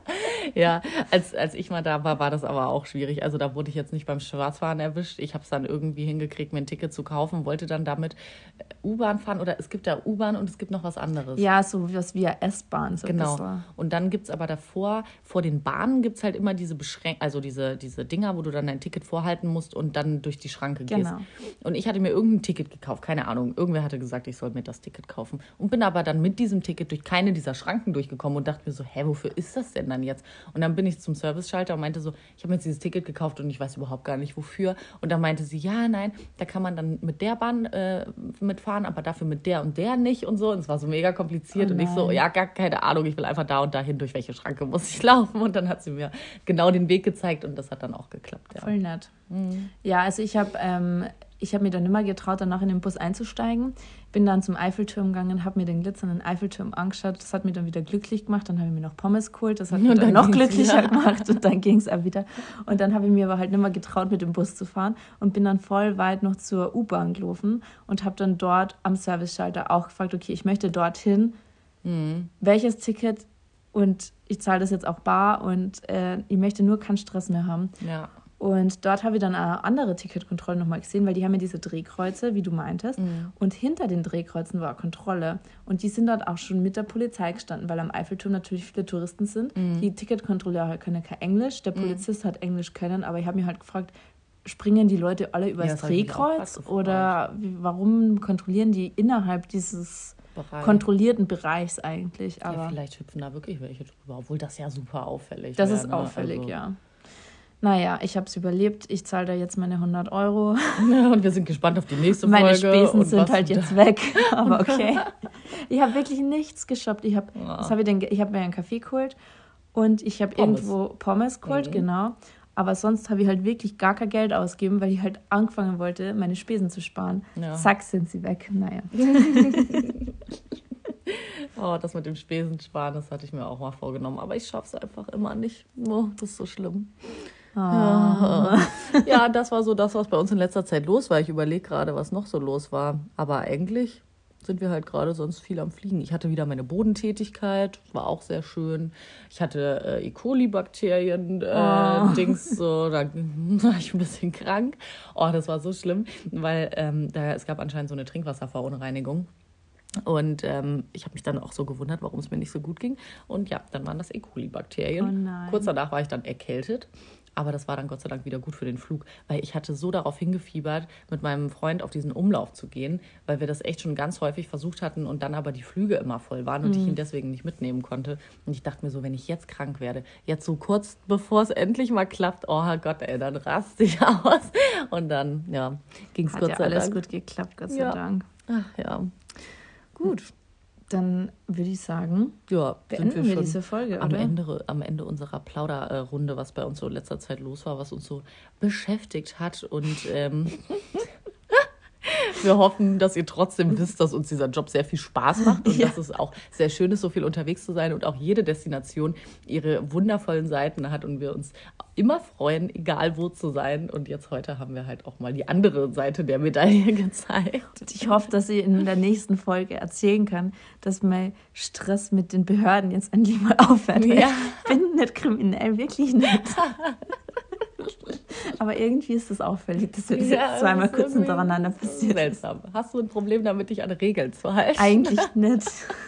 Ja, als, als ich mal da war, war das aber auch schwierig. Also da wurde ich jetzt nicht beim Schwarzfahren erwischt. Ich habe es dann irgendwie hingekriegt, mir ein Ticket zu kaufen, wollte dann damit U-Bahn fahren. Oder es gibt da U-Bahn und es gibt noch was anderes. Ja, so was wie eine S-Bahn. So ein Genau. bisschen. Und dann gibt es aber davor, vor den Bahnen gibt es halt immer diese Beschränkungen, also diese, diese Dinger, wo du dann dein Ticket vorhalten musst und dann durch die Schranke Genau. gehst. Und ich hatte mir irgendein Ticket gekauft, keine Ahnung. Irgendwer hatte gesagt, ich soll mir das Ticket kaufen. Und bin aber dann mit diesem Ticket durch keine dieser Schranken durchgekommen und dachte mir so, hä, wofür ist das denn dann jetzt? Und dann bin ich zum Service-Schalter und meinte so, ich habe mir jetzt dieses Ticket gekauft und ich weiß überhaupt gar nicht, wofür. Und dann meinte sie, ja, nein, da kann man dann mit der Bahn äh, mitfahren, aber dafür mit der und der nicht und so. Und es war so mega kompliziert. Oh und ich so, nein. ja, gar keine Ahnung, ich will einfach da und dahin, durch welche Schranke muss ich laufen. Und dann hat sie mir genau den Weg gezeigt und das hat dann auch geklappt. Ja. Voll nett. Ja, also ich habe ähm, ich hab mir dann immer getraut, danach in den Bus einzusteigen. Bin dann zum Eiffelturm gegangen, habe mir den glitzernden Eiffelturm angeschaut. Das hat mich dann wieder glücklich gemacht. Dann habe ich mir noch Pommes geholt. Das hat mich Und dann dann noch ging's glücklicher wieder. gemacht. Und dann ging es auch wieder. Und dann habe ich mir aber halt nicht mehr getraut, mit dem Bus zu fahren. Und bin dann voll weit noch zur U-Bahn gelaufen. Und habe dann dort am Service-Schalter auch gefragt, okay, ich möchte dorthin. Mhm. Welches Ticket? Und ich zahle das jetzt auch bar. Und äh, ich möchte nur keinen Stress mehr haben. Ja. Und dort habe ich dann eine andere Ticketkontrolle nochmal gesehen, weil die haben ja diese Drehkreuze, wie du meintest. Mhm. Und hinter den Drehkreuzen war eine Kontrolle. Und die sind dort auch schon mit der Polizei gestanden, weil am Eiffelturm natürlich viele Touristen sind. Mhm. Die Ticketkontrolleure können kein Englisch, der Polizist hat Englisch können, aber ich habe mich halt gefragt, springen die Leute alle über Ja, das das habe ich mich auch Drehkreuz? grad Oder wie, warum kontrollieren die innerhalb dieses Bereich. kontrollierten Bereichs eigentlich? Aber Ja, vielleicht hüpfen da wirklich welche drüber, obwohl das ja super auffällig das wäre, ist ne? auffällig, Also- ja. Naja, ich habe es überlebt. Ich zahle da jetzt meine hundert Euro. Und wir sind gespannt auf die nächste Meine Folge. Spesen und sind was halt du jetzt weg, aber okay. Ich habe wirklich nichts geshoppt. Ich habe, Ja. was habe ich denn? ge- Ich habe mir einen Kaffee geholt und ich habe Pommes. irgendwo Pommes geholt, Mhm. genau. Aber sonst habe ich halt wirklich gar kein Geld ausgegeben, weil ich halt angefangen wollte, meine Spesen zu sparen. Ja. Zack, sind sie weg. Naja. Oh, das mit dem Spesensparen, das hatte ich mir auch mal vorgenommen. Aber ich schaffe es einfach immer nicht. Oh, das ist so schlimm. Ah. Ja, das war so das, was bei uns in letzter Zeit los war. Ich überlege gerade, was noch so los war. Aber eigentlich sind wir halt gerade sonst viel am Fliegen. Ich hatte wieder meine Bodentätigkeit, war auch sehr schön. Ich hatte äh, E. coli-Bakterien, äh, Oh. Dings, so, da war ich ein bisschen krank. Oh, das war so schlimm, weil ähm, da, es gab anscheinend so eine Trinkwasserverunreinigung. Und ähm, ich habe mich dann auch so gewundert, warum es mir nicht so gut ging. Und ja, dann waren das E. coli-Bakterien. Oh nein. Kurz danach war ich dann erkältet. Aber das war dann Gott sei Dank wieder gut für den Flug, weil ich hatte so darauf hingefiebert, mit meinem Freund auf diesen Umlauf zu gehen, weil wir das echt schon ganz häufig versucht hatten und dann aber die Flüge immer voll waren und ich ihn deswegen nicht mitnehmen konnte. Und ich dachte mir so, wenn ich jetzt krank werde, jetzt so kurz bevor es endlich mal klappt, oh Gott, ey, dann raste ich aus. Und dann, ja, ging es Hat Gott ja sei alles Dank. gut geklappt, Gott sei Ja. Dank. Ach ja, gut. Dann würde ich sagen, Ja, beenden sind wir, wir schon diese Folge, am oder? Ende, am Ende unserer Plauderrunde, was bei uns so in letzter Zeit los war, was uns so beschäftigt hat. Und ähm, wir hoffen, dass ihr trotzdem wisst, dass uns dieser Job sehr viel Spaß macht und Ja. dass es auch sehr schön ist, so viel unterwegs zu sein und auch jede Destination ihre wundervollen Seiten hat und wir uns immer freuen, egal wo zu sein. Und jetzt heute haben wir halt auch mal die andere Seite der Medaille gezeigt. Ich hoffe, dass ich in der nächsten Folge erzählen kann, dass mein Stress mit den Behörden jetzt endlich mal aufhört. weil Ja. Ich bin nicht kriminell, wirklich nicht. Aber irgendwie ist es auffällig, dass mir das Ja, jetzt zweimal das ist kurz irgendwie hintereinander passiert ist. Seltsam. Hast du ein Problem damit, dich an Regeln zu halten? Eigentlich nicht.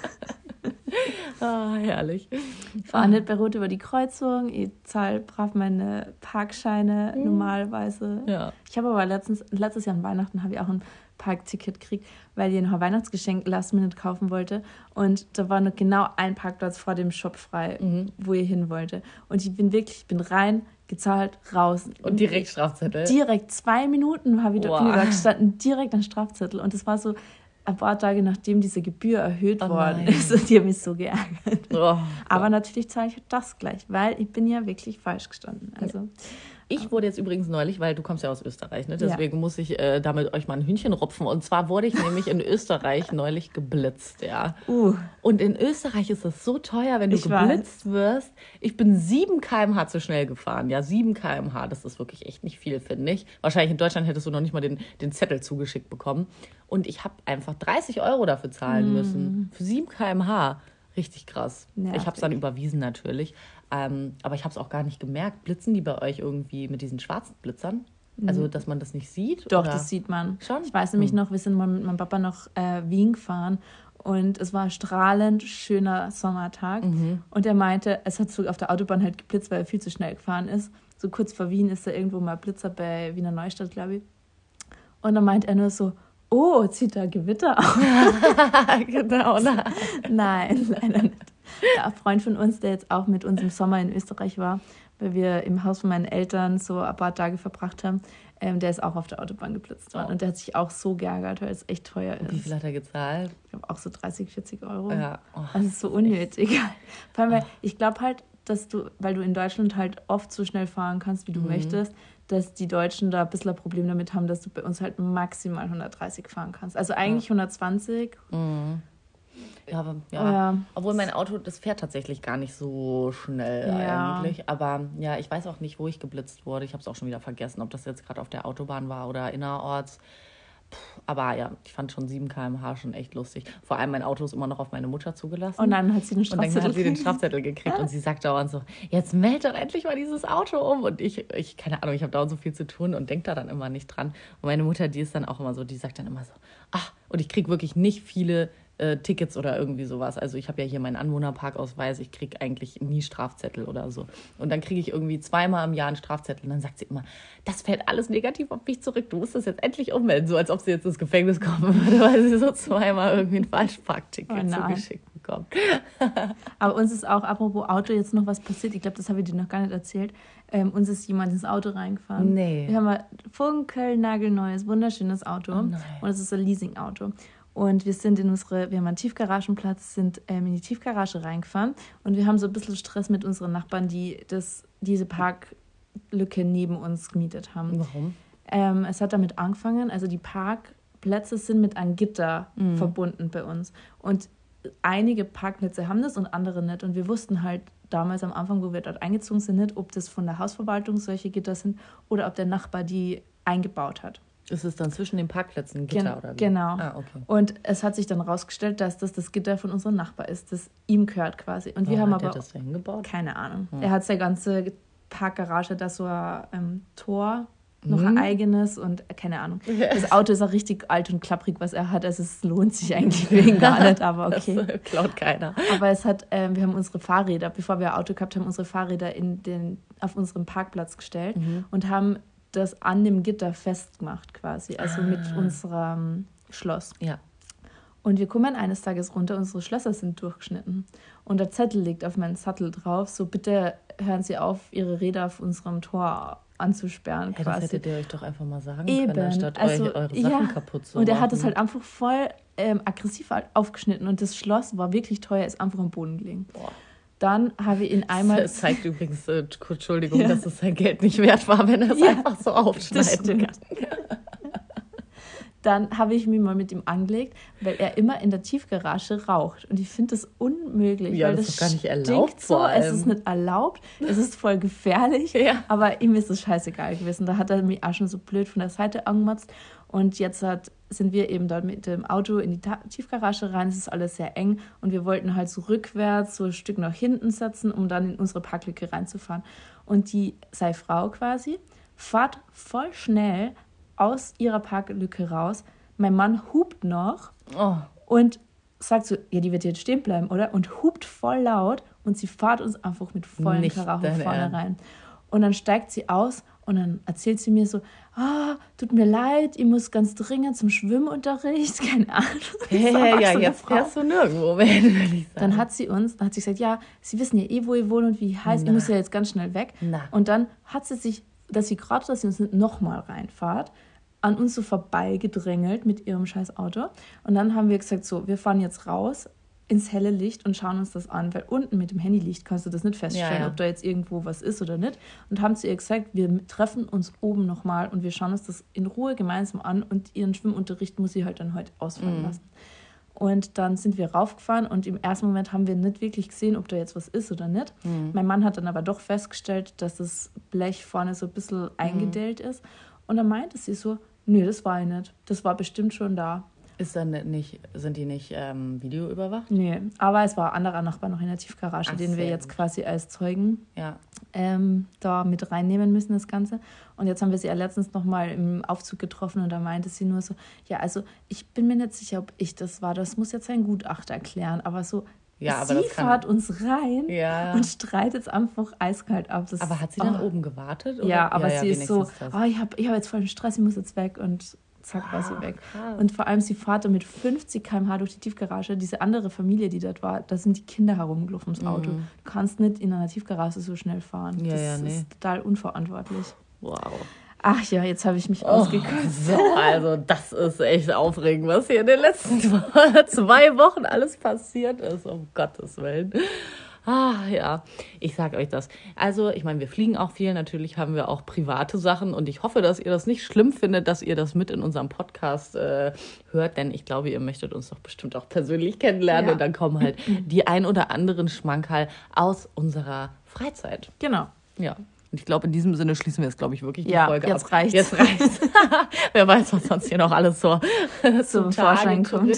Ah, herrlich. Ich fahre nicht bei Rot über die Kreuzung. Ich zahle brav meine Parkscheine Mhm. normalerweise. Ja. Ich habe aber letztens, letztes Jahr an Weihnachten habe ich auch ein Parkticket gekriegt, weil ich noch ein Weihnachtsgeschenk Last Minute kaufen wollte. Und da war noch genau ein Parkplatz vor dem Shop frei, Mhm. wo ich hin wollte. Und ich bin wirklich, ich bin rein, gezahlt, raus. Und direkt Strafzettel. Direkt zwei Minuten habe ich dort Boah. bin ich da gestanden, direkt ein Strafzettel. Und das war so ein paar Tage, nachdem diese Gebühr erhöht Oh worden nein. ist. Und die haben mich so geärgert. Oh, Aber natürlich zahle ich das gleich, weil ich bin ja wirklich falsch gestanden. Also Ich wurde jetzt übrigens neulich, weil du kommst ja aus Österreich, ne? Ja. Deswegen muss ich äh, damit euch mal ein Hühnchen rupfen. Und zwar wurde ich nämlich in Österreich neulich geblitzt, ja. uh, Und in Österreich ist es so teuer, wenn du Ich geblitzt wirst. Ich bin sieben Kilometer pro Stunde zu schnell gefahren. Ja, sieben Kilometer pro Stunde, das ist wirklich echt nicht viel, finde ich. Wahrscheinlich in Deutschland hättest du noch nicht mal den, den Zettel zugeschickt bekommen. Und ich habe einfach dreißig Euro dafür zahlen müssen. Für sieben Kilometer pro Stunde. Richtig krass. Nervig. Ich habe es dann überwiesen natürlich. Ähm, aber ich habe es auch gar nicht gemerkt. Blitzen die bei euch irgendwie mit diesen schwarzen Blitzern? Also, dass man das nicht sieht? doch, oder? das sieht man. Schon? Ich weiß nämlich noch, wir sind mal mit meinem Papa noch äh, Wien gefahren und es war ein strahlend schöner Sommertag. Und er meinte, es hat so auf der Autobahn halt geblitzt, weil er viel zu schnell gefahren ist. So kurz vor Wien ist da irgendwo mal Blitzer bei Wiener Neustadt, glaube ich. Und dann meint er nur so, oh, zieht da Gewitter auf? Genau, na. Nein, leider nicht. Ja, ein Freund von uns, der jetzt auch mit uns im Sommer in Österreich war, weil wir im Haus von meinen Eltern so ein paar Tage verbracht haben, ähm, der ist auch auf der Autobahn geblitzt worden. Oh. Und der hat sich auch so geärgert, weil es echt teuer ist. Wie viel hat er gezahlt? Ich glaube auch so dreißig, vierzig Euro. Ja. Oh, Also es ist so unnötig. Vor allem, weil ich glaube halt, dass du, weil du in Deutschland halt oft so schnell fahren kannst, wie du möchtest, dass die Deutschen da ein bisschen ein Problem damit haben, dass du bei uns halt maximal hundertdreißig fahren kannst. Also eigentlich hundertzwanzig. Ja, aber, ja. Oh ja. Obwohl mein Auto, das fährt tatsächlich gar nicht so schnell Ja. eigentlich. Aber ja, ich weiß auch nicht, wo ich geblitzt wurde. Ich habe es auch schon wieder vergessen, ob das jetzt gerade auf der Autobahn war oder innerorts. Puh, aber ja, ich fand schon sieben Kilometer pro Stunde schon echt lustig. Vor allem mein Auto ist immer noch auf meine Mutter zugelassen. Und dann hat sie den Und dann Strafzettel hat sie den gekriegt. Strafzettel gekriegt und sie sagt dauernd so, jetzt meld doch endlich mal dieses Auto um. Und ich, ich keine Ahnung, ich habe dauernd so viel zu tun und denke da dann immer nicht dran. Und meine Mutter, die ist dann auch immer so, die sagt dann immer so, ach, und ich kriege wirklich nicht viele äh, Tickets oder irgendwie sowas. Also ich habe ja hier meinen Anwohnerparkausweis, ich kriege eigentlich nie Strafzettel oder so. Und dann kriege ich irgendwie zweimal im Jahr einen Strafzettel und dann sagt sie immer, das fällt alles negativ auf mich zurück, du musst das jetzt endlich ummelden, so als ob sie jetzt ins Gefängnis kommen würde, weil sie so zweimal irgendwie ein Falschparkticket Oh nein. zugeschickt bekommt. Aber uns ist auch, apropos Auto, jetzt noch was passiert. Ich glaube, das habe ich dir noch gar nicht erzählt. Ähm, uns ist jemand ins Auto reingefahren. Nee. Wir haben ein funkelnagelneues, wunderschönes Auto. Oh nein. Und es ist ein Leasing-Auto. Und wir sind in unsere, wir haben einen Tiefgaragenplatz, sind ähm, in die Tiefgarage reingefahren. Und wir haben so ein bisschen Stress mit unseren Nachbarn, die das, diese Parklücke neben uns gemietet haben. Warum? Ähm, es hat damit angefangen, also die Parkplätze sind mit einem Gitter Mhm. verbunden bei uns. Und einige Parkplätze haben das und andere nicht. Und wir wussten halt damals am Anfang, wo wir dort eingezogen sind, nicht, ob das von der Hausverwaltung solche Gitter sind oder ob der Nachbar die eingebaut hat. Ist es dann zwischen den Parkplätzen ein Gitter Gen- oder wie? Genau. Ah, okay. Und es hat sich dann rausgestellt, dass das das Gitter von unserem Nachbar ist, das ihm gehört quasi. Und wir Warum haben hat aber der das da hingebaut? keine Ahnung. Er hat seine ganze Parkgarage, da so ein ähm, Tor, noch ein Mhm. eigenes und äh, keine Ahnung. Das Auto ist auch richtig alt und klapprig, was er hat. Also es lohnt sich eigentlich für ihn gar nicht, aber okay. Das klaut keiner. Aber es hat, ähm, wir haben unsere Fahrräder, bevor wir ein Auto gehabt haben, unsere Fahrräder in den, auf unserem Parkplatz gestellt und haben das an dem Gitter festgemacht quasi, also mit unserem Schloss. Ja. Und wir kommen eines Tages runter, unsere Schlösser sind durchgeschnitten. Und der Zettel liegt auf meinem Sattel drauf, so bitte hören Sie auf, Ihre Räder auf unserem Tor anzusperren Hey, das quasi. hättet ihr euch doch einfach mal sagen Eben. können, anstatt Also, euch eure Sachen ja. kaputt zu Und er machen. hat es halt einfach voll ähm, aggressiv halt aufgeschnitten und das Schloss war wirklich teuer, ist einfach am Boden gelegen. Boah. Dann habe ich ihn einmal... Das zeigt übrigens, äh, Entschuldigung, dass es sein Geld nicht wert war, wenn er es Ja, einfach so das aufschneiden kann. stimmt. Dann habe ich mich mal mit ihm angelegt, weil er immer in der Tiefgarage raucht. Und ich finde das unmöglich. Ja, weil das das ist doch gar nicht stinkt erlaubt so. vor Es allem. ist nicht erlaubt. Es ist voll gefährlich. Ja. Aber ihm ist es scheißegal gewesen. Da hat er mich auch schon so blöd von der Seite angemotzt. Und jetzt hat, sind wir eben dort mit dem Auto in die Ta- Tiefgarage rein. Es ist alles sehr eng. Und wir wollten halt so rückwärts, so ein Stück nach hinten setzen, um dann in unsere Parklücke reinzufahren. Und die, seine Frau quasi, fahrt voll schnell aus ihrer Parklücke raus. Mein Mann hupt noch Oh. und sagt so, ja, die wird jetzt stehen bleiben, oder? Und hupt voll laut und sie fährt uns einfach mit vollen Nicht Karacho dein vorne Ernst. rein. Und dann steigt sie aus und dann erzählt sie mir so, ah, tut mir leid, ich muss ganz dringend zum Schwimmunterricht, keine Ahnung. Hey, So ja, erwachsene jetzt Frau. fährst du nirgendwo mehr, würde ich sagen. Dann hat sie uns, dann hat sie gesagt, ja, Sie wissen ja eh, wo ihr wohnt und wie heiß, ich muss ja jetzt ganz schnell weg. Na. Und dann hat sie sich, dass sie gerade, dass sie uns nicht nochmal reinfahrt, an uns so vorbeigedrängelt mit ihrem scheiß Auto. Und dann haben wir gesagt, so, wir fahren jetzt raus ins helle Licht und schauen uns das an, weil unten mit dem Handylicht kannst du das nicht feststellen, Ja, ja. ob da jetzt irgendwo was ist oder nicht. Und haben zu ihr gesagt, wir treffen uns oben nochmal und wir schauen uns das in Ruhe gemeinsam an und ihren Schwimmunterricht muss sie halt dann heute ausfallen Mhm. lassen. Und dann sind wir raufgefahren und im ersten Moment haben wir nicht wirklich gesehen, ob da jetzt was ist oder nicht. Mhm. Mein Mann hat dann aber doch festgestellt, dass das Blech vorne so ein bisschen eingedellt ist. Und dann meinte sie so, nö, das war ich nicht. Das war bestimmt schon da. Ist dann nicht, sind die nicht ähm, videoüberwacht? Nee, aber es war ein anderer Nachbar noch in der Tiefgarage, Ach, den wir sehr jetzt gut. quasi als Zeugen Ja. ähm, da mit reinnehmen müssen, das Ganze. Und jetzt haben wir sie ja letztens nochmal im Aufzug getroffen und da meinte sie nur so, ja, also ich bin mir nicht sicher, ob ich das war. Das muss jetzt ein Gutachter erklären. Aber so, Ja, aber sie das kann- fährt uns rein Ja. und streitet es einfach eiskalt ab. Das, Aber hat sie dann oh. oben gewartet? Oder? Ja, aber sie ist so, wenigstens das. oh, ich habe ich hab jetzt voll den Stress, ich muss jetzt weg und zack war sie weg. krass. Und vor allem, sie fährt da mit fünfzig Kilometer pro Stunde durch die Tiefgarage. Diese andere Familie, die dort war, da sind die Kinder herumgelaufen ums Auto. Du kannst nicht in einer Tiefgarage so schnell fahren. Mhm. Ja, das ja, nee. ist total unverantwortlich. Wow. Ach ja, jetzt habe ich mich Oh, ausgekotzt. so, also das ist echt aufregend, was hier in den letzten zwei Wochen alles passiert ist, um Gottes Willen. Ah, ja, ich sag euch das. Also, ich meine, wir fliegen auch viel. Natürlich haben wir auch private Sachen. Und ich hoffe, dass ihr das nicht schlimm findet, dass ihr das mit in unserem Podcast äh, hört. Denn ich glaube, ihr möchtet uns doch bestimmt auch persönlich kennenlernen. Ja. Und dann kommen halt die ein oder anderen Schmankerl aus unserer Freizeit. Genau. Ja. Und ich glaube, in diesem Sinne schließen wir jetzt, glaube ich, wirklich die Ja, Folge jetzt ab. reicht's. Jetzt reicht's. Wer weiß, was sonst hier noch alles so Zum Vorschein kommt.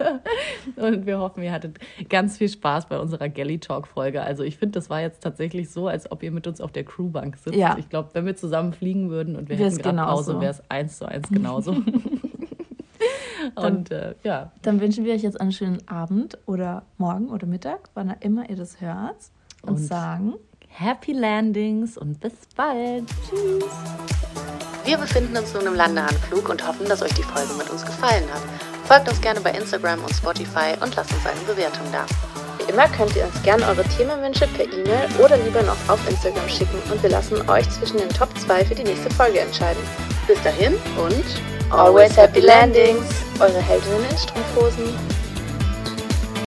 Und wir hoffen, ihr hattet ganz viel Spaß bei unserer Galley Talk Folge. Also ich finde, das war jetzt tatsächlich so, als ob ihr mit uns auf der Crewbank sitzt. Ja. Ich glaube, wenn wir zusammen fliegen würden und wir Wär's hätten gerade genauso. Pause, wäre es eins zu eins genauso. Und äh, ja, Dann wünschen wir euch jetzt einen schönen Abend oder Morgen oder Mittag, wann immer ihr das hört. Und, Und- sagen, Happy Landings und bis bald. Tschüss. Wir befinden uns nun im Landeanflug und hoffen, dass euch die Folge mit uns gefallen hat. Folgt uns gerne bei Instagram und Spotify und lasst uns eine Bewertung da. Wie immer könnt ihr uns gerne eure Themenwünsche per E-Mail oder lieber noch auf Instagram schicken und wir lassen euch zwischen den Top zwei für die nächste Folge entscheiden. Bis dahin und always happy landings! Eure Heldinnen in Strumpfhosen.